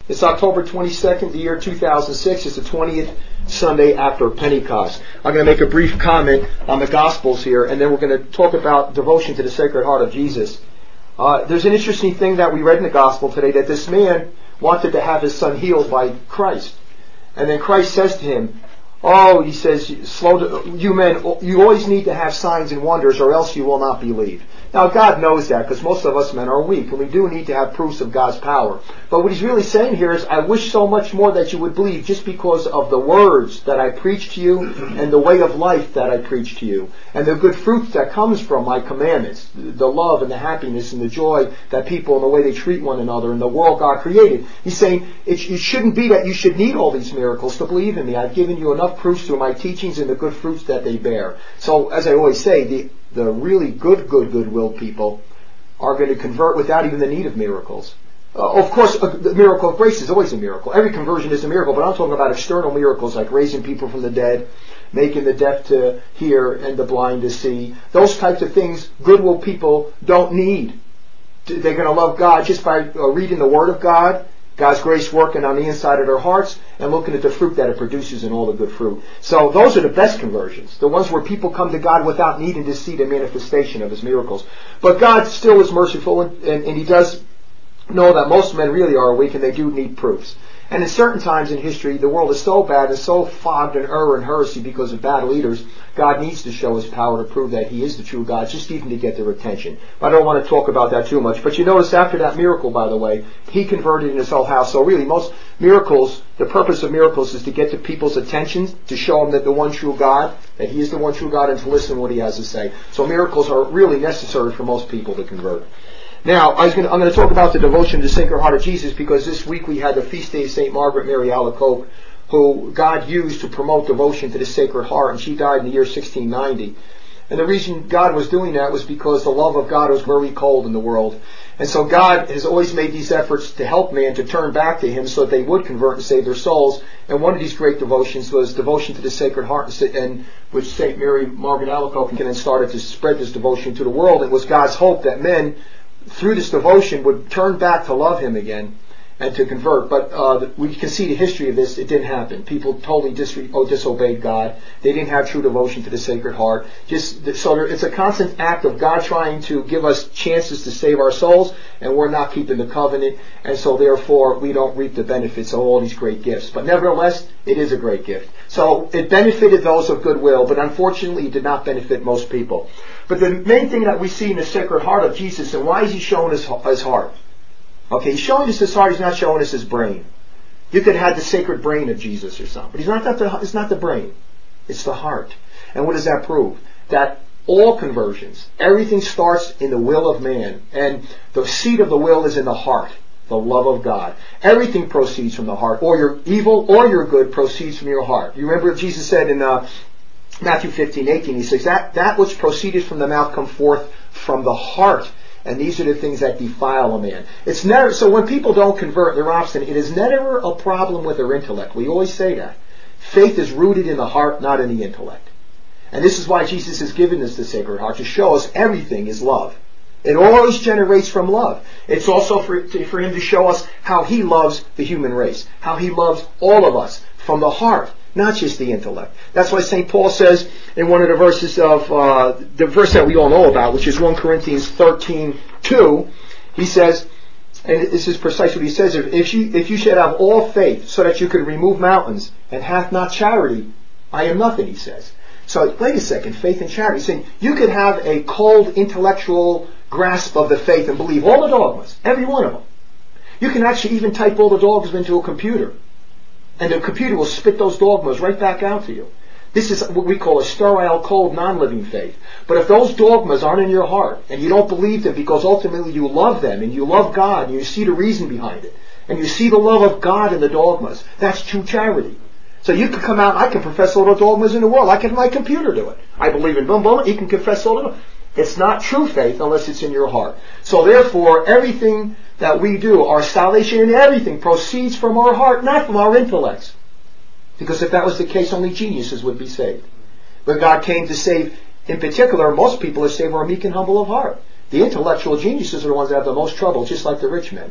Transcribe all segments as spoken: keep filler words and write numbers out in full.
It's October twenty-second, the year two thousand six. It's the twentieth Sunday after Pentecost. I'm going to make a brief comment on the Gospels here, and then we're going to talk about devotion to the Sacred Heart of Jesus. Uh, there's an interesting thing that we read in the Gospel today, that this man wanted to have his son healed by Christ. And then Christ says to him, oh, he says, slow to, you men, you always need to have signs and wonders or else you will not believe. Now, God knows that because most of us men are weak, and we do need to have proofs of God's power. But what he's really saying here is, I wish so much more that you would believe just because of the words that I preach to you and the way of life that I preach to you and the good fruits that comes from my commandments, the love and the happiness and the joy that people and the way they treat one another and the world God created. He's saying it, it shouldn't be that you should need all these miracles to believe in me. I've given you enough proofs through my teachings and the good fruits that they bear. So, as I always say, the the really good, good, good-willed people are going to convert without even the need of miracles. Uh, of course, uh, the miracle of grace is always a miracle. Every conversion is a miracle, but I'm talking about external miracles like raising people from the dead, making the deaf to hear and the blind to see. Those types of things, good-willed people don't need. They're going to love God just by uh, reading the Word of God, God's grace working on the inside of their hearts, and looking at the fruit that it produces and all the good fruit. So those are the best conversions. The ones where people come to God without needing to see the manifestation of His miracles. But God still is merciful, and, and, and He does know that most men really are weak and they do need proofs. And in certain times in history, the world is so bad and so fogged in error and heresy because of bad leaders, God needs to show His power to prove that He is the true God, just even to get their attention. But I don't want to talk about that too much. But you notice after that miracle, by the way, He converted in His whole house. So really, most miracles, the purpose of miracles is to get to people's attention, to show them that the one true God, that He is the one true God, and to listen to what He has to say. So miracles are really necessary for most people to convert. Now, I was going to, I'm going to talk about the devotion to the Sacred Heart of Jesus because this week we had the feast day of Saint Margaret Mary Alacoque, who God used to promote devotion to the Sacred Heart, and she died in the year sixteen ninety. And the reason God was doing that was because the love of God was very cold in the world. And so God has always made these efforts to help man to turn back to Him so that they would convert and save their souls. And one of these great devotions was devotion to the Sacred Heart, and which Saint Mary Margaret Alacoque then started to spread this devotion to the world. It was God's hope that men, through this devotion, would turn back to love Him again and to convert. But uh, we can see the history of this. It didn't happen. People totally dis- oh, disobeyed God. They didn't have true devotion to the Sacred Heart. Just so there, it's a constant act of God trying to give us chances to save our souls, and we're not keeping the covenant, and so therefore we don't reap the benefits of all these great gifts. But nevertheless, it is a great gift. So it benefited those of goodwill, but unfortunately it did not benefit most people. But the main thing that we see in the Sacred Heart of Jesus, and why is He showing us His heart? Okay, He's showing us His heart, He's not showing us His brain. You could have the sacred brain of Jesus or something, but He's not the, it's not the brain. It's the heart. And what does that prove? That all conversions, everything starts in the will of man, and the seat of the will is in the heart, the love of God. Everything proceeds from the heart, or your evil or your good proceeds from your heart. You remember what Jesus said in uh, Matthew fifteen, eighteen, He says, that, that which proceeded from the mouth come forth from the heart. And these are the things that defile a man. It's never, so when people don't convert, they're obstinate, it is never a problem with their intellect. We always say that. Faith is rooted in the heart, not in the intellect. And this is why Jesus has given us the Sacred Heart, to show us everything is love. It always generates from love. It's also for, for Him to show us how He loves the human race, how He loves all of us from the heart, not just the intellect. That's why Saint Paul says in one of the verses of, uh, the verse that we all know about, which is First Corinthians thirteen two, he says, and this is precisely what he says, if you, if you should have all faith so that you could remove mountains, and hath not charity, I am nothing, he says. So, wait a second, faith and charity. He's saying, you could have a cold intellectual grasp of the faith and believe all the dogmas, every one of them. You can actually even type all the dogmas into a computer, and the computer will spit those dogmas right back out to you. This is what we call a sterile, cold, non-living faith. But if those dogmas aren't in your heart, and you don't believe them because ultimately you love them, and you love God, and you see the reason behind it, and you see the love of God in the dogmas, that's true charity. So you can come out, I can profess all the dogmas in the world. I can have my computer do it. I believe in boom, boom, you can confess all the dogmas. It's not true faith unless it's in your heart. So therefore, everything that we do, our salvation and everything, proceeds from our heart, not from our intellects. Because if that was the case, only geniuses would be saved. But God came to save, in particular, most people are saved who are meek and humble of heart. The intellectual geniuses are the ones that have the most trouble, just like the rich men.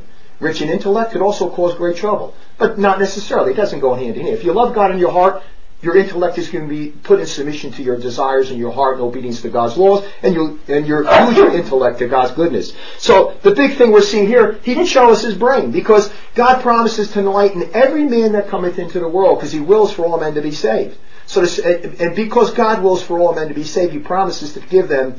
rich in intellect could also cause great trouble. But not necessarily. It doesn't go hand in hand. If you love God in your heart, your intellect is going to be put in submission to your desires in your heart in obedience to God's laws, and you and you use your intellect to God's goodness. So the big thing we're seeing here, he didn't show us his brain, because God promises to enlighten every man that cometh into the world, because he wills for all men to be saved. So this, and because God wills for all men to be saved, he promises to give them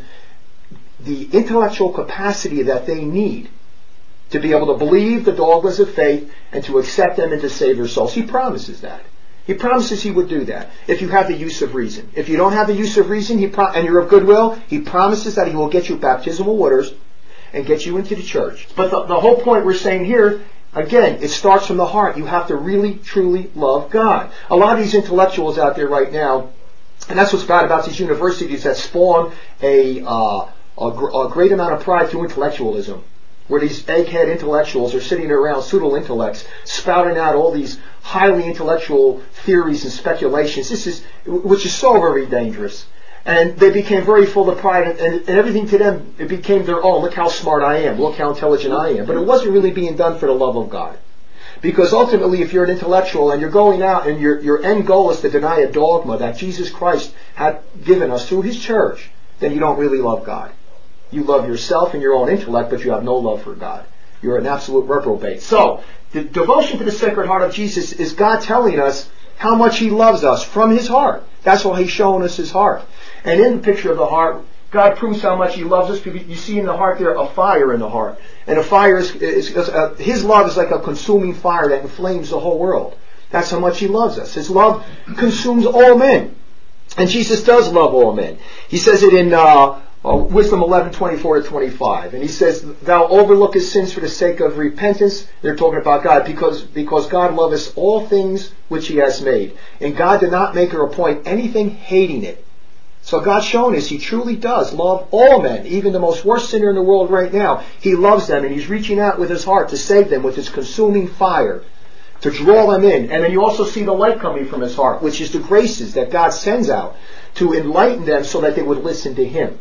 the intellectual capacity that they need to be able to believe the dogmas of faith and to accept them and to save their souls. He promises that. He promises he would do that if you have the use of reason. If you don't have the use of reason he pro- and you're of goodwill, he promises that he will get you baptismal waters and get you into the church. But the, the whole point we're saying here, again, it starts from the heart. You have to really, truly love God. A lot of these intellectuals out there right now, and that's what's bad about these universities that spawn a, uh, a, gr- a great amount of pride through intellectualism, where these egghead intellectuals are sitting around, pseudo-intellects, spouting out all these highly intellectual theories and speculations. This is, which is so very dangerous. And they became very full of pride, and, and, and everything to them, it became their own. Look how smart I am. Look how intelligent I am. But it wasn't really being done for the love of God. Because ultimately, if you're an intellectual and you're going out and your, your end goal is to deny a dogma that Jesus Christ had given us through his church, then you don't really love God. You love yourself and your own intellect, but you have no love for God. You're an absolute reprobate. So, the devotion to the Sacred Heart of Jesus is God telling us how much he loves us from his heart. That's why he's showing us his heart. And in the picture of the heart, God proves how much he loves us. You see in the heart there a fire in the heart. And a fire is, is, is uh, his love is like a consuming fire that inflames the whole world. That's how much he loves us. His love consumes all men. And Jesus does love all men. He says it in uh, uh, Wisdom eleven, twenty-four to twenty-five. And he says, thou overlookest sins for the sake of repentance. They're talking about God, because, because God loveth all things which he has made. And God did not make or appoint anything hating it. So God's shown us he truly does love all men, even the most worst sinner in the world right now. He loves them, and he's reaching out with his heart to save them with his consuming fire, to draw them in. And then you also see the light coming from his heart, which is the graces that God sends out to enlighten them so that they would listen to him.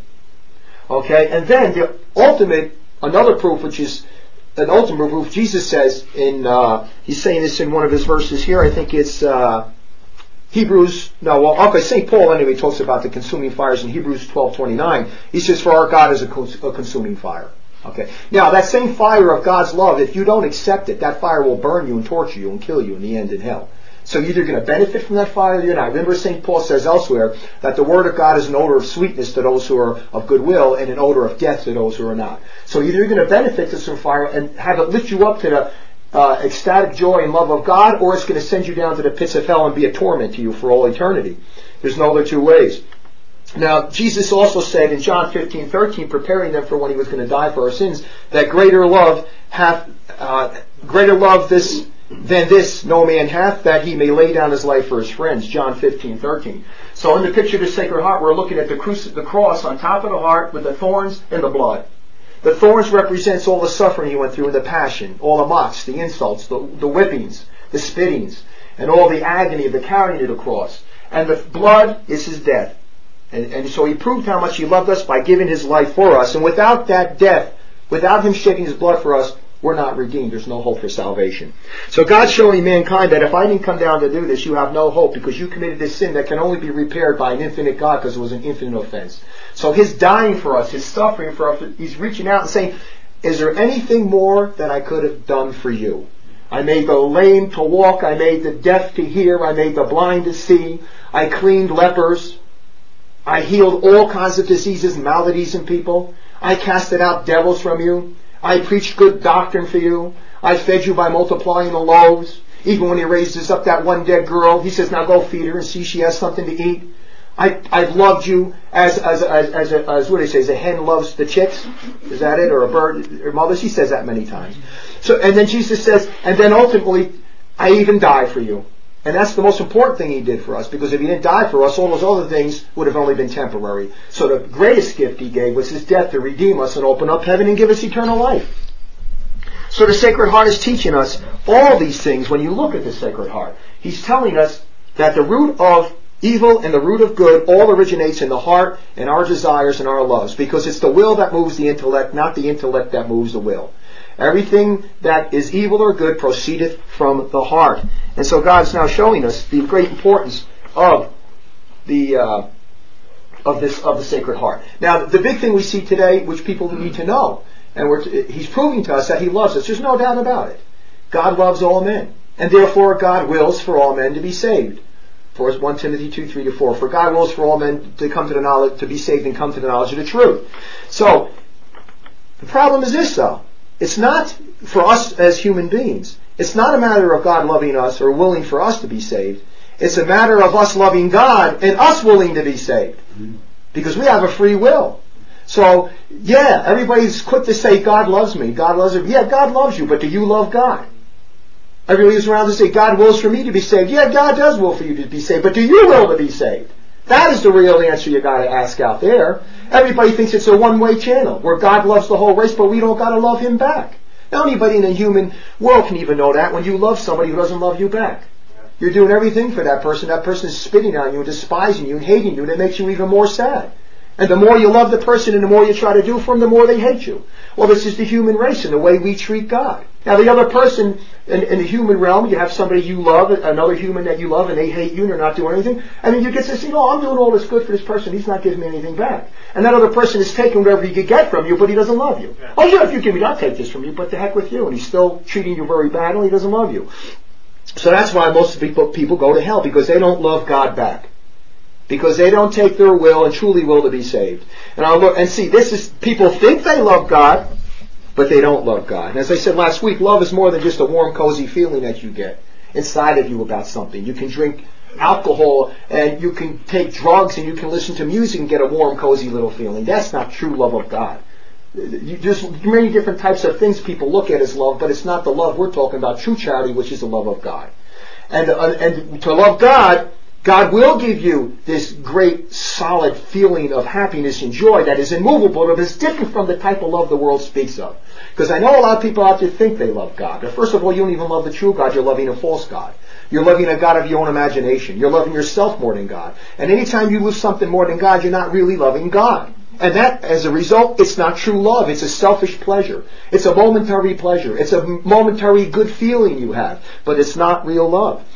Okay, and then the ultimate, another proof, which is an ultimate proof, Jesus says in, uh, he's saying this in one of his verses here, I think it's uh, Hebrews, no, well, okay, Saint Paul anyway talks about the consuming fires in Hebrews twelve twenty-nine. He says, for our God is a, cons- a consuming fire. Okay, now that same fire of God's love, if you don't accept it, that fire will burn you and torture you and kill you in the end in hell. So you're either going to benefit from that fire or you're not. Remember, Saint Paul says elsewhere that the word of God is an odor of sweetness to those who are of goodwill and an odor of death to those who are not. So either you're going to benefit to some fire and have it lift you up to the uh, ecstatic joy and love of God, or it's going to send you down to the pits of hell and be a torment to you for all eternity. There's no other two ways. Now, Jesus also said in John fifteen thirteen, preparing them for when he was going to die for our sins, that greater love hath, uh, greater love this than this no man hath, that he may lay down his life for his friends. John fifteen thirteen. So in the picture of the Sacred Heart, we're looking at the, cruci- the cross on top of the heart with the thorns and the blood. The thorns represents all the suffering he went through in the passion, all the mocks, the insults, the, the whippings, the spittings, and all the agony of the carrying of the cross. And the blood is his death. And, and so he proved how much he loved us by giving his life for us. And without that death, without him shedding his blood for us, we're not redeemed. There's no hope for salvation. So God's showing mankind that if I didn't come down to do this, you have no hope, because you committed this sin that can only be repaired by an infinite God, because it was an infinite offense. So his dying for us, his suffering for us, he's reaching out and saying, is there anything more that I could have done for you? I made the lame to walk. I made the deaf to hear. I made the blind to see. I cleaned lepers. I healed all kinds of diseases and maladies in people. I casted out devils from you. I preached good doctrine for you. I fed you by multiplying the loaves. Even when he raises up that one dead girl, he says, now go feed her and see she has something to eat. I, I've loved you as as as as, a, as what do you say? As a hen loves the chicks, is that it? Or a bird, or mother? She says that many times. So, and then Jesus says, and then ultimately, I even died for you. And that's the most important thing he did for us, because if he didn't die for us, all those other things would have only been temporary. So the greatest gift he gave was his death to redeem us and open up heaven and give us eternal life. So the Sacred Heart is teaching us all these things. When you look at the Sacred Heart, he's telling us that the root of evil and the root of good all originates in the heart and our desires and our loves, because it's the will that moves the intellect, not the intellect that moves the will. Everything that is evil or good proceedeth from the heart. And so God's now showing us the great importance of the uh, of this of the Sacred Heart. Now, the big thing we see today, which people need to know, and we're t- He's proving to us that He loves us. There's no doubt about it. God loves all men, and therefore God wills for all men to be saved. For First Timothy two, three to four. For God wills for all men to come to the knowledge, to be saved and come to the knowledge of the truth. So, the problem is this, though. It's not for us as human beings. It's not a matter of God loving us or willing for us to be saved. It's a matter of us loving God and us willing to be saved. Because we have a free will. So, yeah, everybody's quick to say, God loves me. God loves me. Yeah, God loves you, but do you love God? Everybody's around to say, God wills for me to be saved. Yeah, God does will for you to be saved, but do you will to be saved? That is the real answer you got to ask out there. Everybody thinks it's a one-way channel where God loves the whole race, but we don't got to love Him back. Now, anybody in the human world can even know that when you love somebody who doesn't love you back. You're doing everything for that person. That person is spitting on you and despising you and hating you, and it makes you even more sad. And the more you love the person and the more you try to do for them, the more they hate you. Well, this is the human race and the way we treat God. Now, the other person in, in the human realm, you have somebody you love, another human that you love, and they hate you and they're not doing anything. And then you get to say, oh, I'm doing all this good for this person. He's not giving me anything back. And that other person is taking whatever he could get from you, but he doesn't love you. Yeah. Oh, yeah, if you give me, I'll take this from you, but the heck with you. And he's still treating you very badly. He doesn't love you. So that's why most people, people go to hell, because they don't love God back. Because they don't take their will and truly will to be saved. And I'll look and see, this is, people think they love God, but they don't love God. And as I said last week, love is more than just a warm, cozy feeling that you get inside of you about something. You can drink alcohol and you can take drugs and you can listen to music and get a warm, cozy little feeling. That's not true love of God. There's many different types of things people look at as love, but it's not the love we're talking about. True charity, which is the love of God. And, uh, and to love God, God will give you this great, solid feeling of happiness and joy that is immovable, but it's different from the type of love the world speaks of. Because I know a lot of people out there think they love God. But first of all, you don't even love the true God. You're loving a false God. You're loving a God of your own imagination. You're loving yourself more than God. And anytime you love something more than God, you're not really loving God. And that, as a result, it's not true love. It's a selfish pleasure. It's a momentary pleasure. It's a momentary good feeling you have. But it's not real love.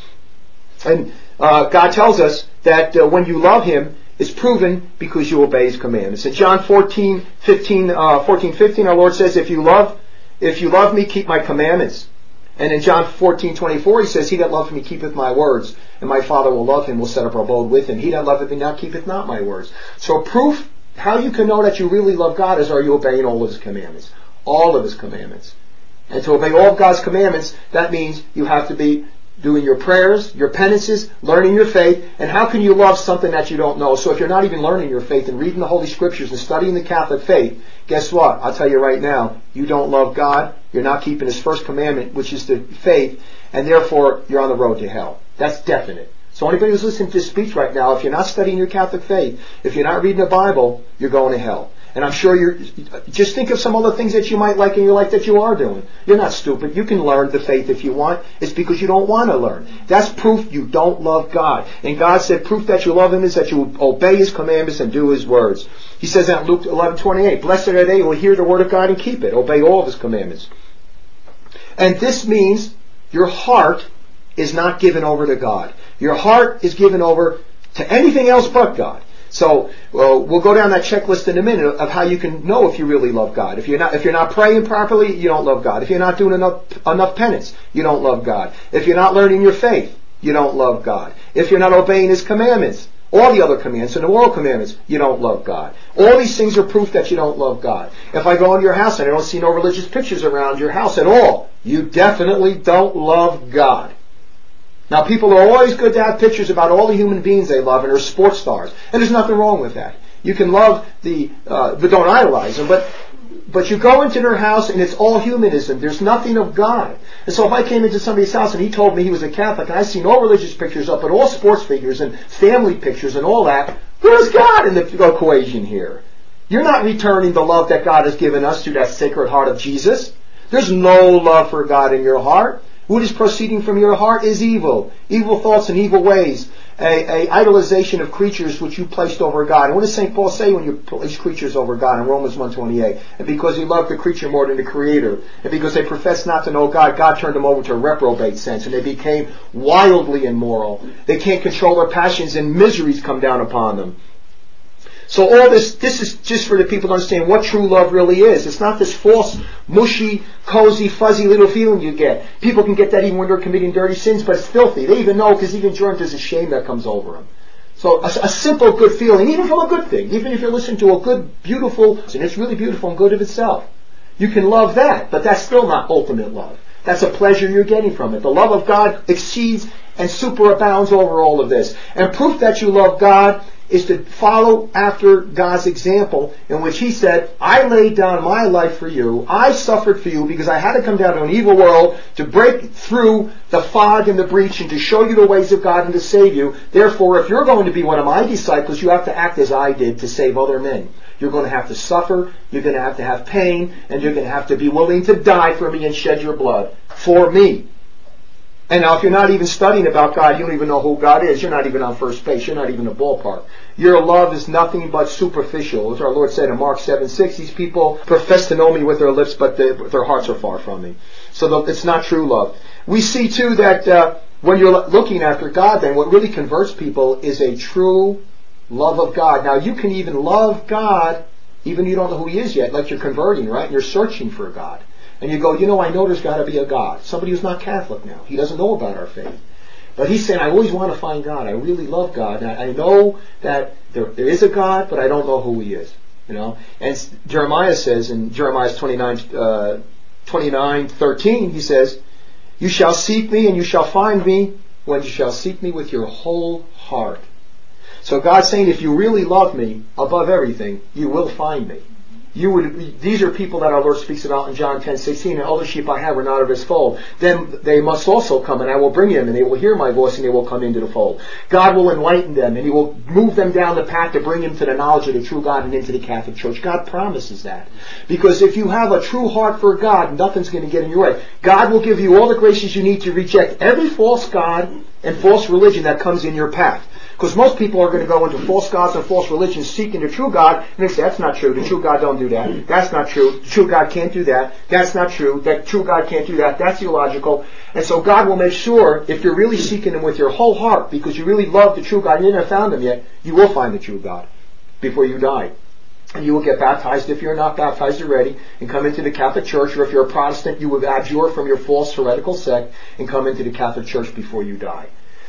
And uh, God tells us that uh, when you love Him, it's proven because you obey His commandments. In John fourteen, fifteen, uh, fourteen, fifteen, our Lord says, if you love, if you love me, keep my commandments. And in John fourteen, twenty-four, He says, he that loveth me keepeth my words, and my Father will love him, will set up our abode with him. He that loveth me not keepeth not my words. So proof, how you can know that you really love God is, are you obeying all of His commandments? All of His commandments. And to obey all of God's commandments, that means you have to be doing your prayers, your penances, learning your faith. And how can you love something that you don't know? So if you're not even learning your faith and reading the Holy Scriptures and studying the Catholic faith, guess what? I'll tell you right now, you don't love God. You're not keeping His first commandment, which is the faith, and therefore you're on the road to hell. That's definite. So anybody who's listening to this speech right now, if you're not studying your Catholic faith, if you're not reading the Bible, you're going to hell. And I'm sure you're, just think of some other things that you might like in your life that you are doing. You're not stupid. You can learn the faith if you want. It's because you don't want to learn. That's proof you don't love God. And God said proof that you love Him is that you obey His commandments and do His words. He says that in Luke eleven twenty-eight, blessed are they who will hear the word of God and keep it. Obey all of His commandments. And this means your heart is not given over to God. Your heart is given over to anything else but God. So well, we'll go down that checklist in a minute of how you can know if you really love God. If you're not, if you're not praying properly, you don't love God. If you're not doing enough enough penance, you don't love God. If you're not learning your faith, you don't love God. If you're not obeying His commandments, all the other commands and the moral commandments, you don't love God. All these things are proof that you don't love God. If I go into your house and I don't see no religious pictures around your house at all, you definitely don't love God. Now, people are always good to have pictures about all the human beings they love and are sports stars. And there's nothing wrong with that. You can love the, uh, but don't idolize them. But, but you go into their house and it's all humanism. There's nothing of God. And so if I came into somebody's house and he told me he was a Catholic and I see no religious pictures up, but all sports figures and family pictures and all that, where's God in the equation here? You're not returning the love that God has given us through that Sacred Heart of Jesus. There's no love for God in your heart. What is proceeding from your heart is evil. Evil thoughts and evil ways. a, a idolization of creatures which you placed over God. And what does Saint Paul say when you place creatures over God in Romans one twenty-eight? And because he loved the creature more than the Creator, and because they professed not to know God, God turned them over to a reprobate sense, and they became wildly immoral. They can't control their passions, and miseries come down upon them. So all this, this is just for the people to understand what true love really is. It's not this false, mushy, cozy, fuzzy little feeling you get. People can get that even when they're committing dirty sins, but it's filthy. They even know, because even during there's a shame that comes over them. So a, a simple good feeling, even from a good thing, even if you're listening to a good, beautiful, and it's really beautiful and good of itself, you can love that, but that's still not ultimate love. That's a pleasure you're getting from it. The love of God exceeds and superabounds over all of this. And proof that you love God is to follow after God's example, in which He said, I laid down my life for you, I suffered for you, because I had to come down to an evil world to break through the fog and the breach and to show you the ways of God and to save you. Therefore, if you're going to be one of my disciples, you have to act as I did to save other men. You're going to have to suffer, you're going to have to have pain, and you're going to have to be willing to die for me and shed your blood for me. And now if you're not even studying about God, you don't even know who God is, you're not even on first base, you're not even in a ballpark. Your love is nothing but superficial. As our Lord said in Mark seven six, these people profess to know me with their lips, but they, their hearts are far from me. So the, it's not true love. We see too that uh, when you're looking after God, then what really converts people is a true love of God. Now you can even love God even if you don't know who He is yet, like you're converting, right? You're searching for God. And you go, you know, I know there's got to be a God. Somebody who's not Catholic now. He doesn't know about our faith. But he's saying, I always want to find God. I really love God. And I know that there, there is a God, but I don't know who He is. You know. And Jeremiah says in Jeremiah twenty-nine, uh, twenty-nine thirteen, he says, you shall seek me and you shall find me when you shall seek me with your whole heart. So God's saying, if you really love me above everything, you will find me. You would, these are people that our Lord speaks about in John ten sixteen, and other sheep I have are not of His fold. Then they must also come, and I will bring them, and they will hear my voice, and they will come into the fold. God will enlighten them, and He will move them down the path to bring them to the knowledge of the true God and into the Catholic Church. God promises that. Because if you have a true heart for God, nothing's going to get in your way. God will give you all the graces you need to reject every false god and false religion that comes in your path. Because most people are going to go into false gods and false religions seeking the true God, and they say, that's not true, the true God don't do that, that's not true, the true God can't do that, that's not true, that true God can't do that, that's illogical. And so God will make sure, if you're really seeking Him with your whole heart, because you really love the true God, and you haven't found Him yet, you will find the true God before you die. And you will get baptized if you're not baptized already, and come into the Catholic Church, or if you're a Protestant, you will abjure from your false heretical sect, and come into the Catholic Church before you die.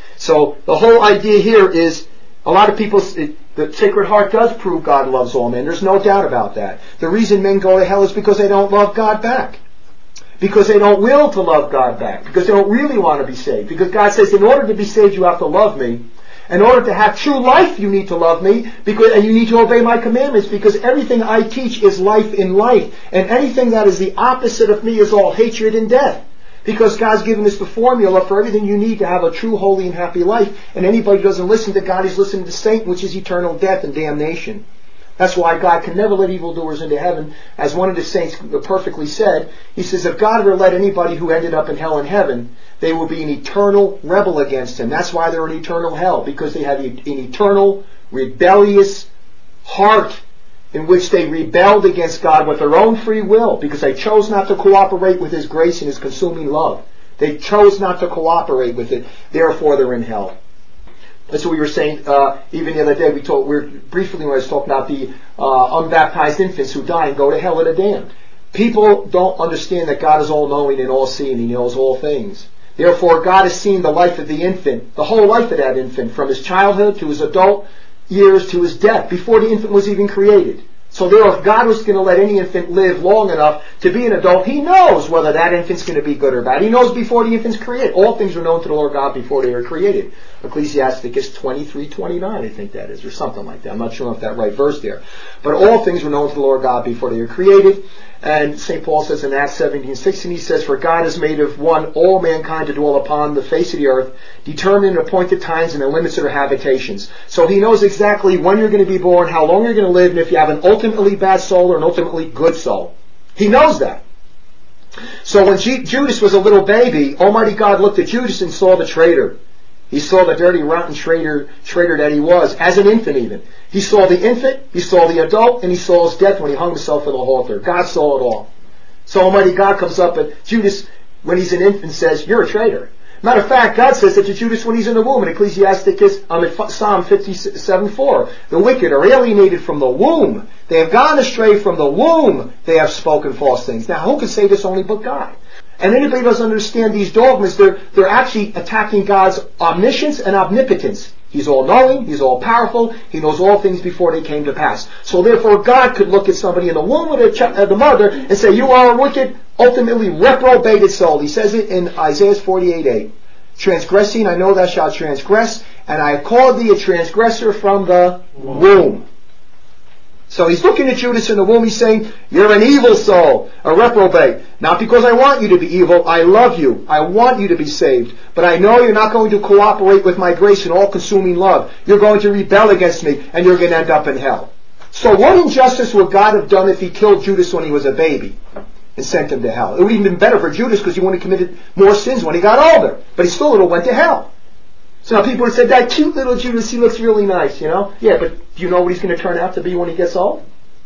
So the whole idea here is, a lot of people, it, the Sacred Heart does prove God loves all men. There's no doubt about that. The reason men go to hell is because they don't love God back. Because they don't will to love God back. Because they don't really want to be saved. Because God says, in order to be saved, you have to love me. In order to have true life, you need to love me. Because, and you need to obey my commandments. Because everything I teach is life in life. And anything that is the opposite of me is all hatred and death. Because God's given us the formula for everything you need to have a true, holy, and happy life. And anybody who doesn't listen to God is listening to Satan, which is eternal death and damnation. That's why God can never let evildoers into heaven. As one of the saints perfectly said, he says, if God were to let anybody who ended up in hell in heaven, they will be an eternal rebel against Him. That's why they're in eternal hell. Because they have an eternal, rebellious heart in which they rebelled against God with their own free will, because they chose not to cooperate with His grace and His consuming love. They chose not to cooperate with it. Therefore, they're in hell. That's what we were saying. Uh, even the other day, we told, we were, briefly when I was talking about the uh, unbaptized infants who die and go to hell and are damned. People don't understand that God is all-knowing and all-seeing. He knows all things. Therefore, God has seen the life of the infant, the whole life of that infant, from his childhood to his adult years to his death, before the infant was even created. So there, if God was going to let any infant live long enough to be an adult, He knows whether that infant's going to be good or bad. He knows before the infant's created. All things are known to the Lord God before they were created. Ecclesiasticus twenty-three twenty-nine, I think that is, or something like that. I'm not sure if that right verse there. But all things were known to the Lord God before they were created. And Saint Paul says in Acts seventeen sixteen, he says, for God has made of one all mankind to dwell upon the face of the earth, determined and appointed times and the limits of their habitations. So He knows exactly when you're going to be born, how long you're going to live, and if you have an ultimately bad soul or an ultimately good soul. He knows that. So when G- Judas was a little baby, Almighty God looked at Judas and saw the traitor. He saw the dirty, rotten traitor, traitor that he was, as an infant even. He saw the infant, he saw the adult, and he saw his death when he hung himself on the altar. God saw it all. So Almighty God comes up, and Judas, when he's an infant, says, you're a traitor. Matter of fact, God says that to Judas when he's in the womb. In Ecclesiasticus, um, in Psalm fifty-seven four, the wicked are alienated from the womb. They have gone astray from the womb. They have spoken false things. Now, who can say this only but God? And anybody who doesn't understand these dogmas, they're, they're actually attacking God's omniscience and omnipotence. He's all-knowing, He's all-powerful, He knows all things before they came to pass. So therefore God could look at somebody in the womb of the, ch- uh, the mother and say, you are a wicked, ultimately reprobated soul. He says it in Isaiah forty-eight eight. Transgressing, I know thou shalt transgress, and I have called thee a transgressor from the womb. So he's looking at Judas in the womb, he's saying, you're an evil soul, a reprobate. Not because I want you to be evil, I love you, I want you to be saved. But I know you're not going to cooperate with my grace and all-consuming love. You're going to rebel against me, and you're going to end up in hell. So what injustice would God have done if He killed Judas when he was a baby and sent him to hell? It would have even been better for Judas because he wouldn't have committed more sins when he got older. But he still would have went to hell. So now people have said, that cute little Judas, he looks really nice, you know? Yeah, but do you know what he's going to turn out to be when he gets old?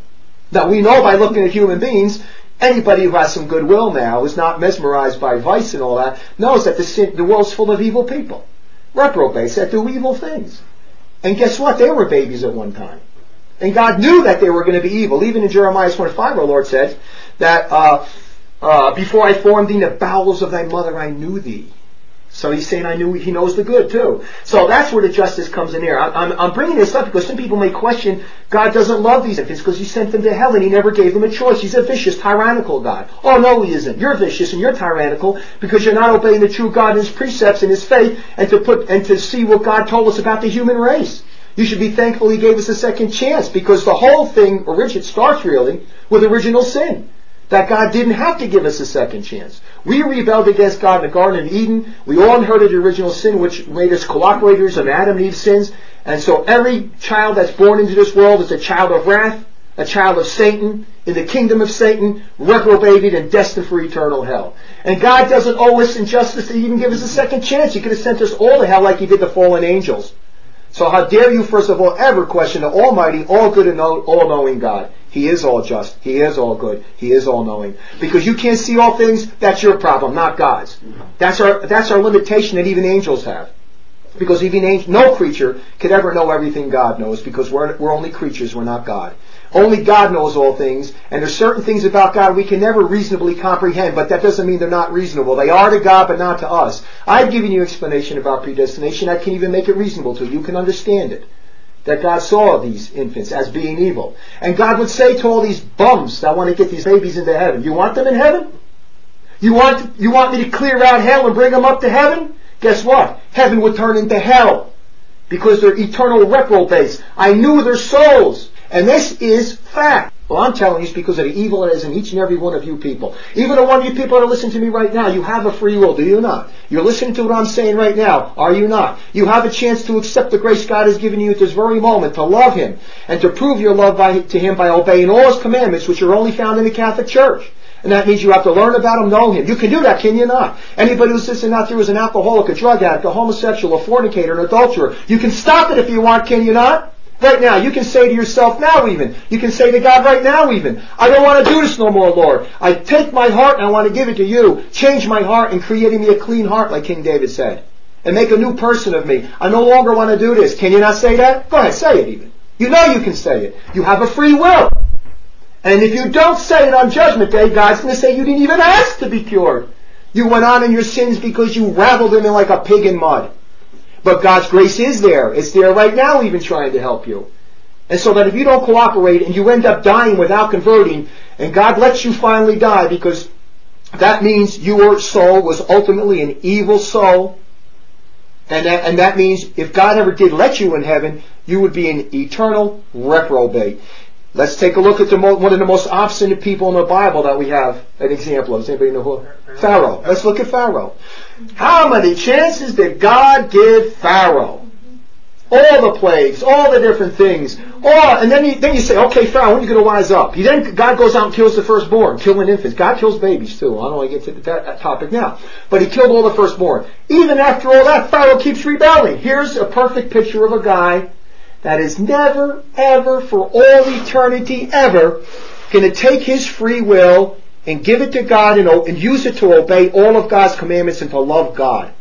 Now we know by looking at human beings, anybody who has some goodwill now, is not mesmerized by vice and all that, knows that the, sin, the world's full of evil people. Reprobates that do evil things. And guess what? They were babies at one time. And God knew that they were going to be evil. Even in Jeremiah twenty-five, our Lord said that, uh, uh, before I formed thee in the bowels of thy mother, I knew thee. So he's saying I knew He knows the good too. So that's where the justice comes in here. I'm, I'm bringing this up because some people may question God doesn't love these infants because He sent them to hell and He never gave them a choice. He's a vicious, tyrannical God. Oh no, He isn't. You're vicious and you're tyrannical because you're not obeying the true God and His precepts and His faith and to put and to see what God told us about the human race. You should be thankful He gave us a second chance because the whole thing originates starts really with original sin. That God didn't have to give us a second chance. We rebelled against God in the Garden of Eden. We all inherited the original sin, which made us cooperators of Adam and Eve's sins. And so every child that's born into this world is a child of wrath, a child of Satan, in the kingdom of Satan, reprobated and destined for eternal hell. And God doesn't owe us injustice to even give us a second chance. He could have sent us all to hell like He did the fallen angels. So how dare you, first of all, ever question the almighty, all good and all-knowing God. He is all just. He is all good. He is all knowing. Because you can't see all things, that's your problem, not God's. That's our that's our limitation that even angels have. Because even angel, no creature could ever know everything God knows because we're we're only creatures, we're not God. Only God knows all things, and there's certain things about God we can never reasonably comprehend, but that doesn't mean they're not reasonable. They are to God, but not to us. I've given you explanation about predestination. I can even make it reasonable to you. You can understand it. That God saw these infants as being evil. And God would say to all these bums that want to get these babies into heaven, you want them in heaven? You want, you want me to clear out hell and bring them up to heaven? Guess what? Heaven would turn into hell. Because they're eternal reprobates. I knew their souls. And this is fact. Well, I'm telling you it's because of the evil that is in each and every one of you people. Even the one of you people that are listening to me right now, you have a free will, do you not? You're listening to what I'm saying right now, are you not? You have a chance to accept the grace God has given you at this very moment, to love Him, and to prove your love by, to Him by obeying all His commandments, which are only found in the Catholic Church. And that means you have to learn about Him, know Him. You can do that, can you not? Anybody who's listening out there is an alcoholic, a drug addict, a homosexual, a fornicator, an adulterer. You can stop it if you want, can you not? Right now, you can say to yourself now even, you can say to God right now even, I don't want to do this no more, Lord. I take my heart and I want to give it to you. Change my heart and create me a clean heart, like King David said. And make a new person of me. I no longer want to do this. Can you not say that? Go ahead, say it even. You know you can say it. You have a free will. And if you don't say it on Judgment Day, God's going to say you didn't even ask to be cured. You went on in your sins because you raveled them in like a pig in mud. But God's grace is there. It's there right now even trying to help you. And so that if you don't cooperate and you end up dying without converting, and God lets you finally die because that means your soul was ultimately an evil soul, and that, and that means if God ever did let you in heaven, you would be an eternal reprobate. Let's take a look at the mo- one of the most obstinate people in the Bible that we have an example of. Does anybody know who? Pharaoh. Let's look at Pharaoh. How many chances did God give Pharaoh? all the plagues, all the different things, all, and then you, then you say, okay, Pharaoh, when are you going to wise up? He then, God goes out and kills the firstborn, killing infants. God kills babies too. I don't want to get to that, that topic now. But he killed all the firstborn. Even after all that, Pharaoh keeps rebelling. Here's a perfect picture of a guy that is never, ever, for all eternity, ever, going to take his free will and give it to God and, and use it to obey all of God's commandments and to love God.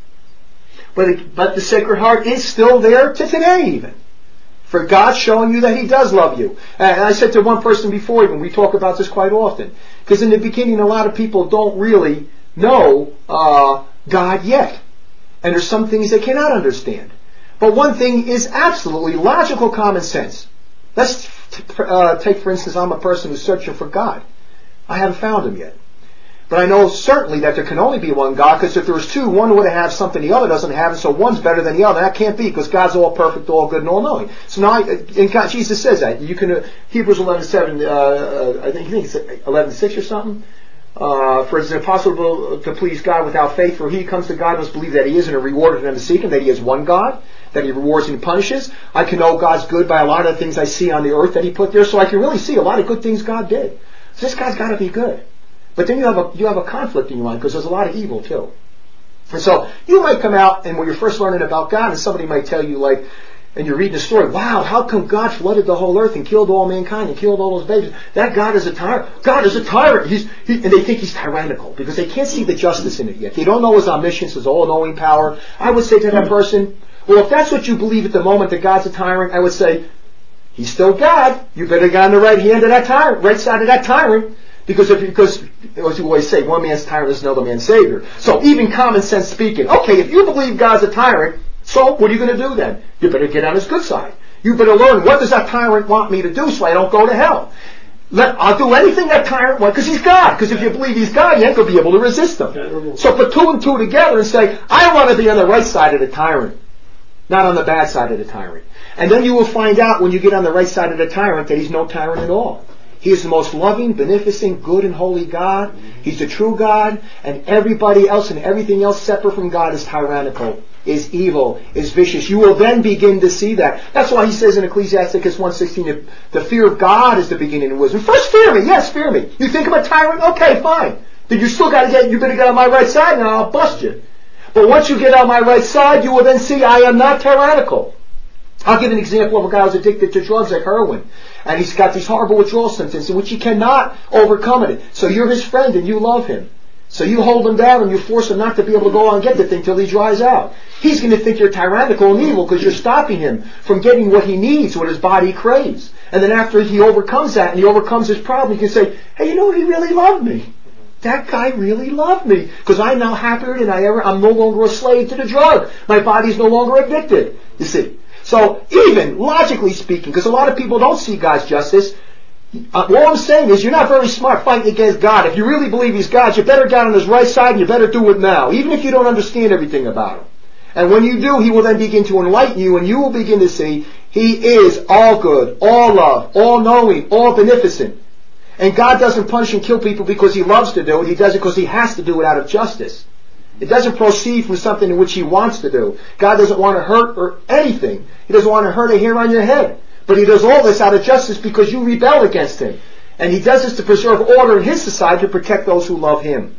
But it, but the Sacred Heart is still there to today even. For God showing you that He does love you. And I said to one person before even, we talk about this quite often. Because in the beginning a lot of people don't really know uh, God yet. And there's some things they cannot understand. But one thing is absolutely logical common sense. Let's t- uh, take for instance, I'm a person who's searching for God. I haven't found Him yet. But I know certainly that there can only be one God, because if there was two, one would have something the other doesn't have, and so one's better than the other. That can't be, because God's all perfect, all good, and all knowing. So now, I, and God, Jesus says that. You can, uh, Hebrews eleven seven, uh, I think, I think it's eleven six or something. Uh, for it's impossible to please God without faith, for he who comes to God must believe that He is, and a rewarder to them to seek Him, that He is one God, that He rewards and punishes. I can know God's good by a lot of the things I see on the earth that He put there, so I can really see a lot of good things God did. So this guy's got to be good. But then you have a you have a conflict in your mind, because there's a lot of evil too. And so you might come out, and when you're first learning about God, and somebody might tell you, like, and you're reading a story, wow, how come God flooded the whole earth and killed all mankind and killed all those babies? That God is a tyrant. God is a tyrant. He's he, and they think He's tyrannical because they can't see the justice in it yet. They don't know His omniscience, His all-knowing power. I would say to that person, well, if that's what you believe at the moment, that God's a tyrant, I would say, He's still God. You better get on the right hand of that tyrant, right side of that tyrant. Because if because as you always say, one man's tyrant is another man's savior. So even common sense speaking, okay, if you believe God's a tyrant, so what are you going to do then? You better get on His good side. You better learn, what does that tyrant want me to do so I don't go to hell? Let, I'll do anything that tyrant wants, because he's God. Because if you believe He's God, you ain't going to be able to resist Him. So put two and two together and say, I want to be on the right side of the tyrant, not on the bad side of the tyrant. And then you will find out when you get on the right side of the tyrant that he's no tyrant at all. He is the most loving, beneficent, good and holy God. He's the true God, and everybody else and everything else separate from God is tyrannical, is evil, is vicious. You will then begin to see that. That's why he says in Ecclesiasticus one sixteen, that the fear of God is the beginning of wisdom. First fear me, yes, fear me. You think I'm a tyrant? Okay, fine. Then you still got to get, you better get on my right side and I'll bust you. But once you get on my right side, you will then see I am not tyrannical. I'll give an example of a guy who's addicted to drugs like heroin. And he's got these horrible withdrawal symptoms in which he cannot overcome it. So you're his friend and you love him. So you hold him down and you force him not to be able to go on and get the thing till he dries out. He's going to think you're tyrannical and evil because you're stopping him from getting what he needs, what his body craves. And then after he overcomes that and he overcomes his problem, he can say, hey, you know what? He really loved me. That guy really loved me because I'm now happier than I ever, I'm no longer a slave to the drug. My body's no longer addicted. You see. So even logically speaking, because a lot of people don't see God's justice, uh, all I'm saying is you're not very smart fighting against God. If you really believe He's God, you better get on His right side and you better do it now, even if you don't understand everything about Him. And when you do, He will then begin to enlighten you and you will begin to see He is all good, all love, all knowing, all beneficent. And God doesn't punish and kill people because He loves to do it. He does it because He has to do it out of justice. It doesn't proceed from something in which He wants to do. God doesn't want to hurt or anything. He doesn't want to hurt a hair on your head. But He does all this out of justice because you rebel against Him. And He does this to preserve order in His society, to protect those who love Him.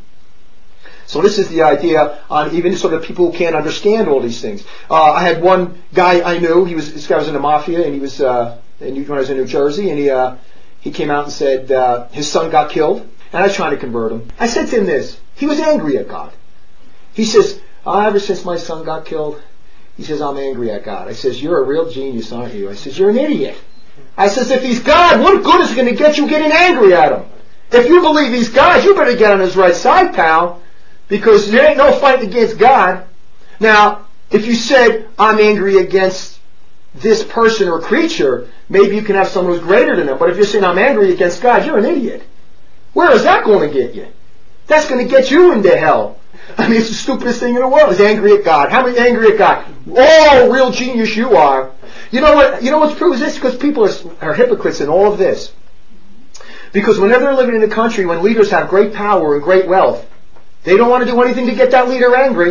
So this is the idea on even sort of people who can't understand all these things. Uh, I had one guy I knew. He was this guy was in the mafia, and he was uh, in, when I was in New Jersey, and he uh, he came out and said uh, his son got killed, and I was trying to convert him. I said to him this: he was angry at God. He says, oh, ever since my son got killed, he says, I'm angry at God. I says, you're a real genius, aren't you? I says, you're an idiot. I says, if He's God, what good is it going to get you getting angry at Him? If you believe He's God, you better get on His right side, pal, because there ain't no fight against God. Now, if you said, I'm angry against this person or creature, maybe you can have someone who's greater than them. But if you're saying, I'm angry against God, you're an idiot. Where is that going to get you? That's going to get you into hell. I mean, it's the stupidest thing in the world, is angry at God. How many angry at God? Oh, real genius you are. You know what, you know what's true is this? Because people are, are hypocrites in all of this. Because whenever they're living in a country when leaders have great power and great wealth, they don't want to do anything to get that leader angry.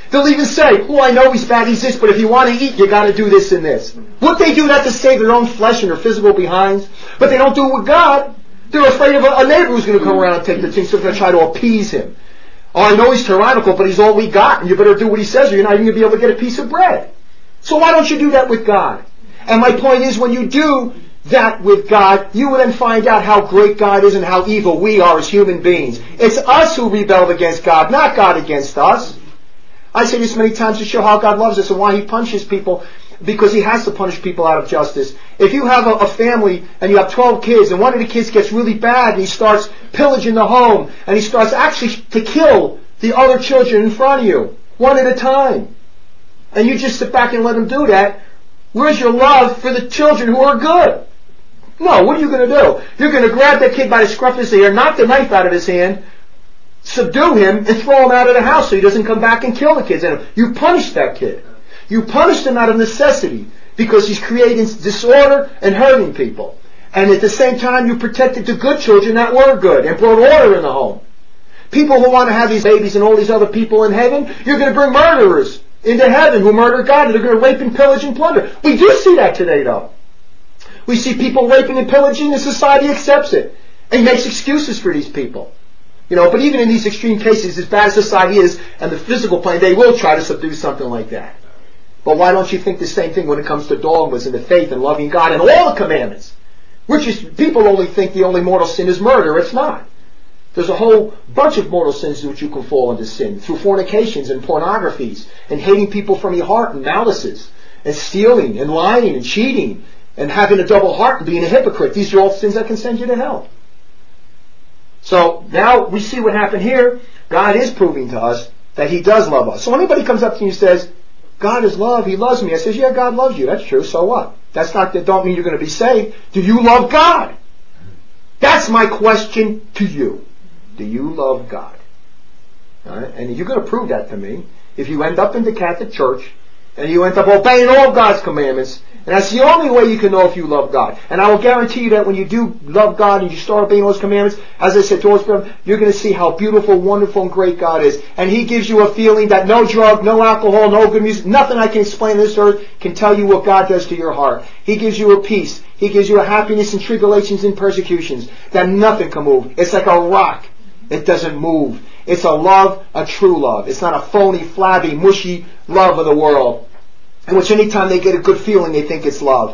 They'll even say, oh, I know he's bad, he's this, but if you want to eat, you got to do this and this. Would they do that to save their own flesh and their physical behinds? But they don't do it with God. They're afraid of a, a neighbor who's going to come around and take the thing, so they're going to try to appease him. Oh, I know he's tyrannical, but he's all we got, and you better do what he says or you're not even going to be able to get a piece of bread. So why don't you do that with God? And my point is, when you do that with God, you will then find out how great God is and how evil we are as human beings. It's us who rebelled against God, not God against us. I say this many times to show how God loves us and why he punishes people, because he has to punish people out of justice. If you have a, a family and you have twelve kids and one of the kids gets really bad and he starts pillaging the home and he starts actually to kill the other children in front of you, one at a time, and you just sit back and let him do that, where's your love for the children who are good? No, what are you going to do? You're going to grab that kid by the scruff of his hair, knock the knife out of his hand, subdue him, and throw him out of the house so he doesn't come back and kill the kids. And you punish that kid. You punish him out of necessity because he's creating disorder and hurting people. And at the same time, you protected the good children that were good and brought order in the home. People who want to have these babies and all these other people in heaven, you're going to bring murderers into heaven who murder God, and they're going to rape and pillage and plunder. We do see that today, though. We see people raping and pillaging, and society accepts it and makes excuses for these people. You know, but even in these extreme cases, as bad as society is, and the physical plane, they will try to subdue something like that. But why don't you think the same thing when it comes to dogmas and the faith and loving God and all the commandments? Which is, people only think the only mortal sin is murder. It's not. There's a whole bunch of mortal sins which you can fall into sin through fornications and pornographies and hating people from your heart and malices and stealing and lying and cheating and having a double heart and being a hypocrite. These are all sins that can send you to hell. So now we see what happened here. God is proving to us that he does love us. So when anybody comes up to you and says, God is love, he loves me, I says, yeah, God loves you. That's true. So what? That's not, that don't mean you're going to be saved. Do you love God? That's my question to you. Do you love God? All right? And you're going to prove that to me if you end up in the Catholic Church and you end up obeying all God's commandments. And that's the only way you can know if you love God. And I will guarantee you that when you do love God and you start obeying those commandments, as I said, towards them, you're going to see how beautiful, wonderful, and great God is. And he gives you a feeling that no drug, no alcohol, no good music, nothing I can explain on this earth can tell you what God does to your heart. He gives you a peace. He gives you a happiness in tribulations and persecutions that nothing can move. It's like a rock. It doesn't move. It's a love, a true love. It's not a phony, flabby, mushy love of the world, in which anytime they get a good feeling, they think it's love.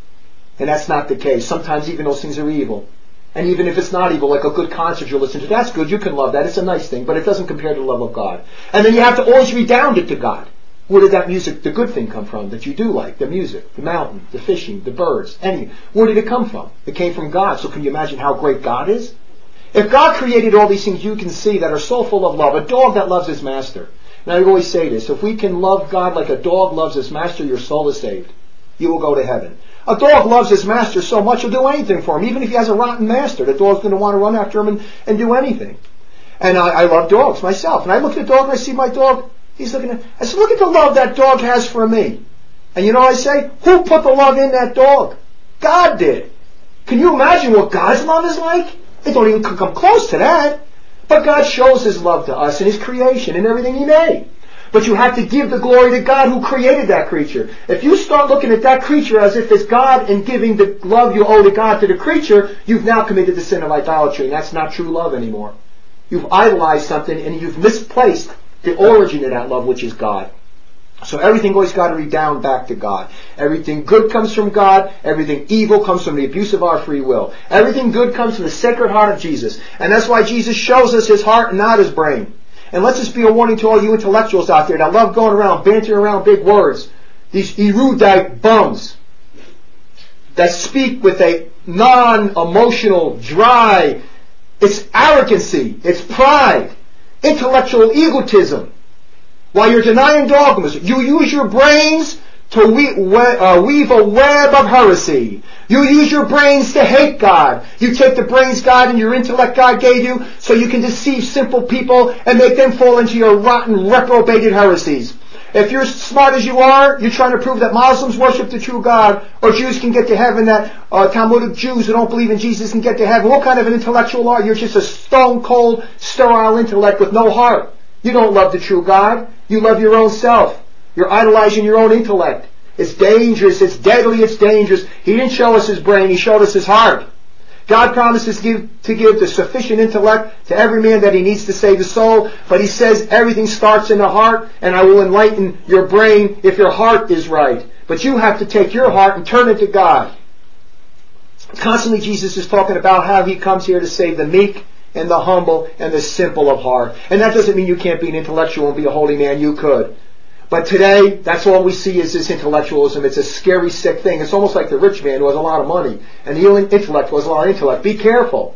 And that's not the case. Sometimes even those things are evil. And even if it's not evil, like a good concert you listen to, that's good, you can love that, it's a nice thing, but it doesn't compare to the love of God. And then you have to always redound it to God. Where did that music, the good thing, come from that you do like? The music, the mountain, the fishing, the birds, any. Where did it come from? It came from God. So can you imagine how great God is? If God created all these things you can see that are so full of love, a dog that loves his master. Now, I always say this, if we can love God like a dog loves his master, your soul is saved. You will go to heaven. A dog loves his master so much he'll do anything for him. Even if he has a rotten master, the dog's going to want to run after him and, and do anything. And I, I love dogs myself. And I look at the dog and I see my dog, he's looking at, I say, look at the love that dog has for me. And you know what I say? Who put the love in that dog? God did. Can you imagine what God's love is like? It don't even come close to that. But God shows his love to us in his creation and everything he made. But you have to give the glory to God who created that creature. If you start looking at that creature as if it's God and giving the love you owe to God to the creature, you've now committed the sin of idolatry, and that's not true love anymore. You've idolized something and you've misplaced the origin of that love, which is God. So everything always got to redound back to God. Everything good comes from God. Everything evil comes from the abuse of our free will. Everything good comes from the Sacred Heart of Jesus. And that's why Jesus shows us his heart and not his brain. And let's just be a warning to all you intellectuals out there that love going around, bantering around big words. These erudite bums that speak with a non-emotional, dry, it's arrogancy, it's pride, intellectual egotism. While you're denying dogmas, you use your brains to weave, uh, weave a web of heresy. You use your brains to hate God. You take the brains God and your intellect God gave you so you can deceive simple people and make them fall into your rotten, reprobated heresies. If you're as smart as you are, you're trying to prove that Muslims worship the true God or Jews can get to heaven, that uh, Talmudic Jews who don't believe in Jesus can get to heaven. What kind of an intellectual are you? You're just a stone-cold, sterile intellect with no heart. You don't love the true God. You love your own self. You're idolizing your own intellect. It's dangerous. It's deadly. It's dangerous. He didn't show us his brain. He showed us his heart. God promises to give, to give the sufficient intellect to every man that he needs to save his soul. But he says everything starts in the heart, and I will enlighten your brain if your heart is right. But you have to take your heart and turn it to God. Constantly Jesus is talking about how he comes here to save the meek and the humble and the simple of heart. And that doesn't mean you can't be an intellectual and be a holy man. You could. But today, that's all we see is this intellectualism. It's a scary, sick thing. It's almost like the rich man who has a lot of money, and the intellect who has a lot of intellect. Be careful.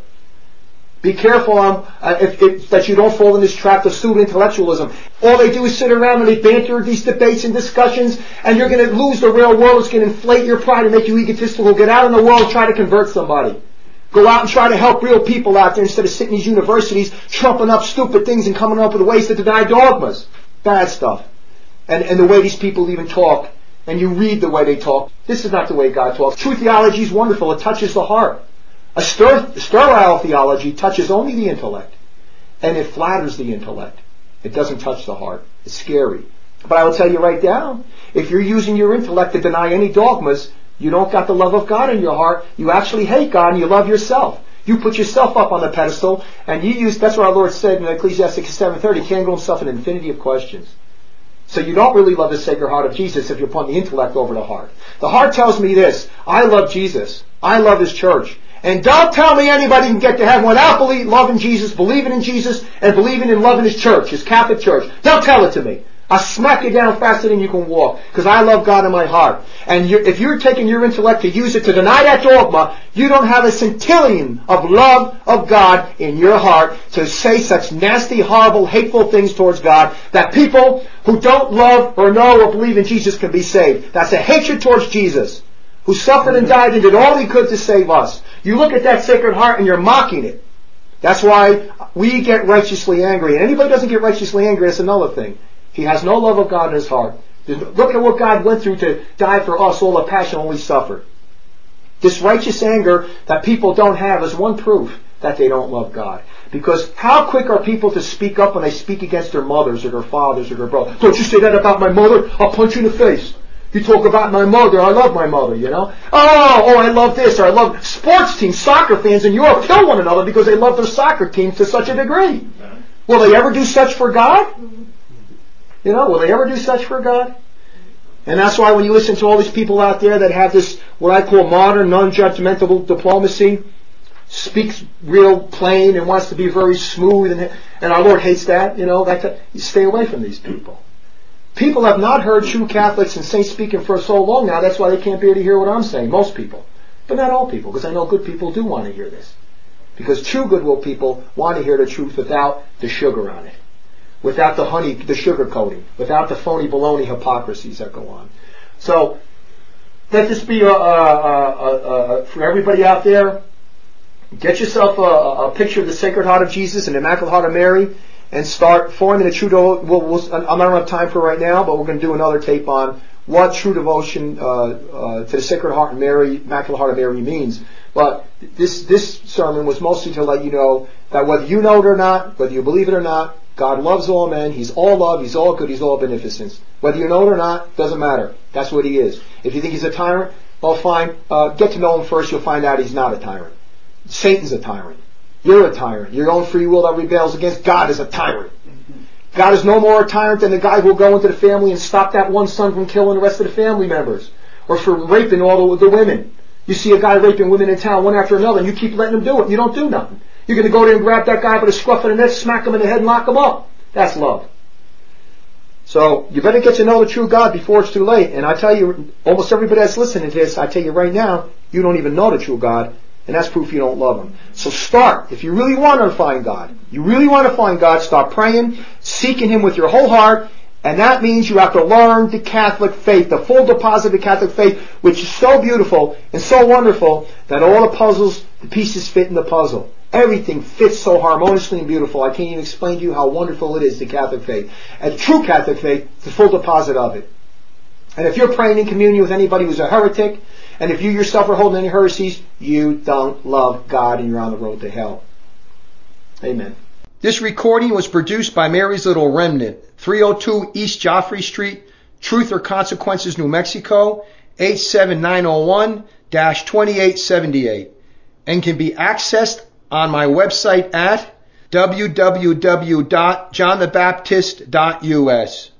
Be careful um, uh, if, if, that you don't fall in this trap of pseudo-intellectualism. All they do is sit around and they banter these debates and discussions, and you're going to lose the real world. It's going to inflate your pride and make you egotistical. Get out in the world and try to convert somebody. Go out and try to help real people out there instead of sitting in these universities trumping up stupid things and coming up with ways to deny dogmas. Bad stuff. And, and the way these people even talk, and you read the way they talk. This is not the way God talks. True theology is wonderful. It touches the heart. A ster- sterile theology touches only the intellect, and it flatters the intellect. It doesn't touch the heart. It's scary. But I will tell you right now, if you're using your intellect to deny any dogmas, you don't got the love of God in your heart. You actually hate God and you love yourself. You put yourself up on the pedestal, and you use, that's what our Lord said in Ecclesiastes seven thirty, he can't go himself an infinity of questions. So you don't really love the Sacred Heart of Jesus if you're putting the intellect over the heart. The heart tells me this: I love Jesus. I love his church. And don't tell me anybody can get to heaven without believe, loving Jesus, believing in Jesus, and believing and loving his church, his Catholic church. Don't tell it to me. I'll smack you down faster than you can walk, because I love God in my heart. And you're, if you're taking your intellect to use it to deny that dogma, you don't have a centillion of love of God in your heart to say such nasty, horrible, hateful things towards God that people who don't love or know or believe in Jesus can be saved. That's a hatred towards Jesus, who suffered and died and did all he could to save us. You look at that Sacred Heart and you're mocking it. That's why we get righteously angry. And anybody who doesn't get righteously angry, that's another thing. He has no love of God in his heart. Look at what God went through to die for us, all the passion, all he suffered. This righteous anger that people don't have is one proof that they don't love God. Because how quick are people to speak up when they speak against their mothers or their fathers or their brothers? Don't you say that about my mother? I'll punch you in the face. You talk about my mother, I love my mother, you know. Oh, oh, I love this, or I love sports teams, soccer fans in Europe kill one another because they love their soccer team to such a degree. Will they ever do such for God? You know, will they ever do such for God? And that's why when you listen to all these people out there that have this, what I call modern, non-judgmental diplomacy, speaks real plain and wants to be very smooth, and, and our Lord hates that, you know, that, you stay away from these people. People have not heard true Catholics and saints speaking for so long now, that's why they can't bear to hear what I'm saying, most people. But not all people, because I know good people do want to hear this. Because true goodwill people want to hear the truth without the sugar on it. Without the honey, the sugar coating, without the phony baloney hypocrisies that go on. So, let this be a, a, a, a, for everybody out there. Get yourself a, a picture of the Sacred Heart of Jesus and the Immaculate Heart of Mary, and start forming a true devotion. We'll, we'll, I'm not have time for right now, but we're going to do another tape on what true devotion uh, uh, to the Sacred Heart of Mary, Immaculate Heart of Mary means. But this this sermon was mostly to let you know that whether you know it or not, whether you believe it or not, God loves all men. He's all love. He's all good. He's all beneficence. Whether you know it or not, doesn't matter. That's what he is. If you think he's a tyrant, well, fine. Uh, get to know him first. You'll find out he's not a tyrant. Satan's a tyrant. You're a tyrant. Your own free will that rebels against God is a tyrant. God is no more a tyrant than the guy who will go into the family and stop that one son from killing the rest of the family members, or for raping all the, the women. You see a guy raping women in town one after another, and you keep letting him do it. You don't do nothing. You're going to go there and grab that guy by the scruff of the neck, smack him in the head, and lock him up. That's love. So you better get to know the true God before it's too late. And I tell you, almost everybody that's listening to this, I tell you right now, you don't even know the true God, and that's proof you don't love him. So start. If you really want to find God, you really want to find God, start praying, seeking him with your whole heart, and that means you have to learn the Catholic faith, the full deposit of the Catholic faith, which is so beautiful and so wonderful that all the puzzles, the pieces fit in the puzzle. Everything fits so harmoniously and beautiful. I can't even explain to you how wonderful it is, the Catholic faith. And true Catholic faith, the full deposit of it. And if you're praying in communion with anybody who's a heretic, and if you yourself are holding any heresies, you don't love God and you're on the road to hell. Amen. This recording was produced by Mary's Little Remnant, three oh two East Joffrey Street, Truth or Consequences, New Mexico, eight seven nine oh one dash twenty-eight seventy-eight, and can be accessed on my website at w w w dot john the baptist dot u s.